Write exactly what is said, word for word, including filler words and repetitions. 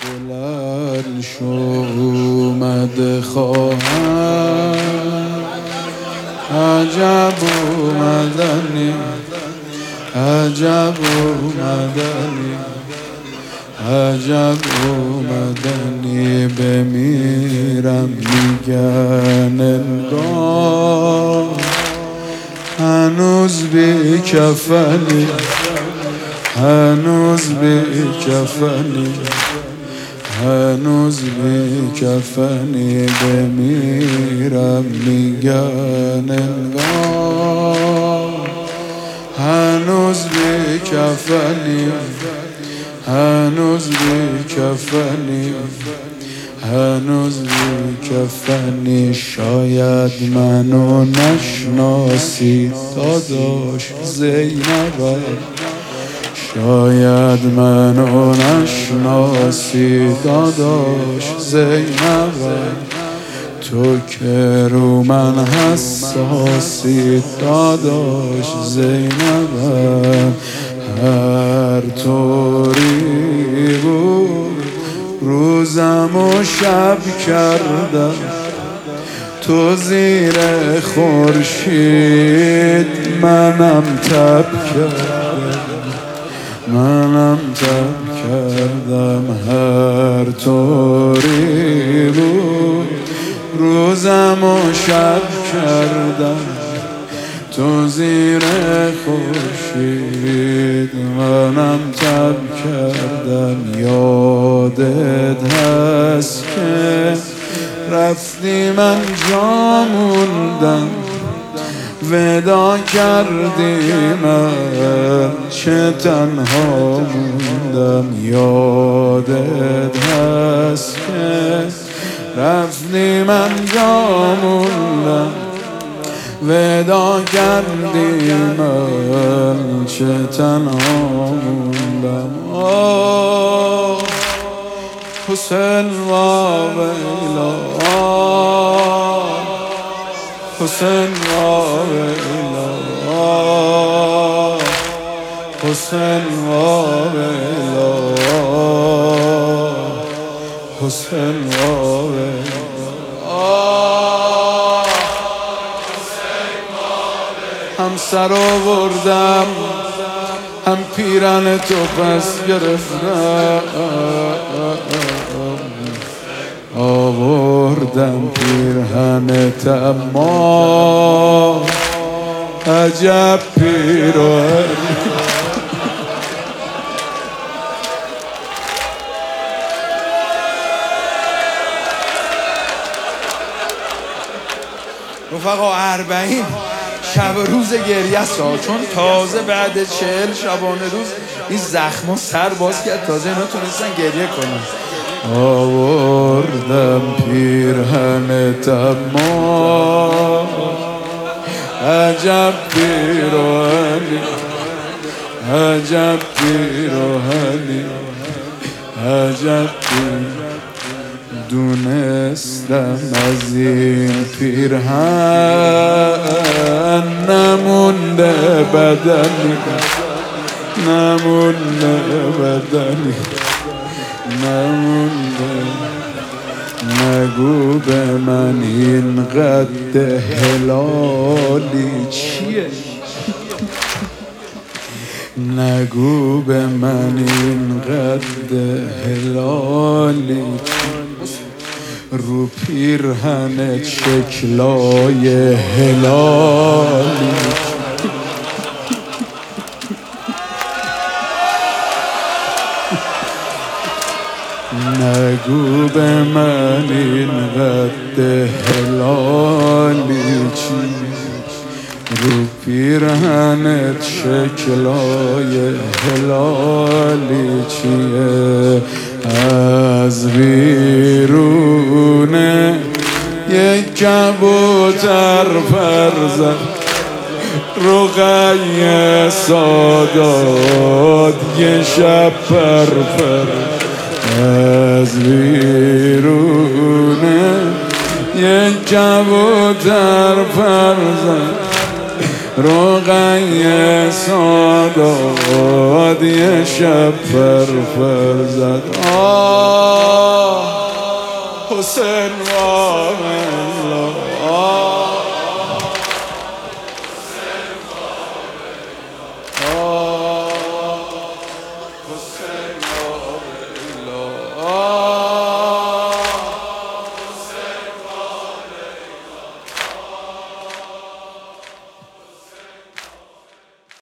بلند شو اومده خواهم، عجب اومدنی، عجب اومدنی، عجب اومدنی. بمیرم میگن انگار هنوز بی کفنی، هنوز بی کفنی، هنوز بی کفنی. بمیرم میگن انگار هنوز بی کفنی، هنوز بی کفنی، هنوز بی کفنی. شاید منو نشناسی داداش زینبم، شاید منو نشناسی داداش زینبم. تو که رو من حساسی داداش زینبم. هر طوری بود روزم و شب کردم، تو زیر خورشید منم تب کردم، منم تب کردم. هر طوری بود روزم و شب کردم، تو زیر خورشید منم تب کردم. یادت هست که رفتی من جا موندم، ودا کردی من چه تنها موندم. یادت هست که رفتی من جا موندم، ودا کردی من چه تنها موندم. آه حسین و ویلا، حسین و ویلا، حسین و ویلا، حسین و ویلا. هم سر آوردم هم پیرن تو پس گرفتم، آوردم پیرهنت اما عجب پیرهنی. رفقا اربعین شب و روز گریه سا، چون تازه بعد چهل شبانه روز این زخما سر باز کرد، تازه اینا تونستن گریه کنن. آوردم پیرهنت اما عجب پیرهنی، عجب پیرهنی، عجب پیرهنی. دونستم از این پیرهن نمونده بدنی، نمونده بدنی، نمونده. نگو به من این قد هلالی چیه، نگو به من این قد هلالی رو پیرهنت شکلای هلالی. نگو به من این قد هلالی چی، رو پیرهنت شکلای هلالی چیه. از بیرونه یک کبوتر پر زد، رقیه سادات یه شب پر پر. از بیرونه یک کبوتر پر زد، رقیه سادات یه شب پر پر. زد آه حسین واقعا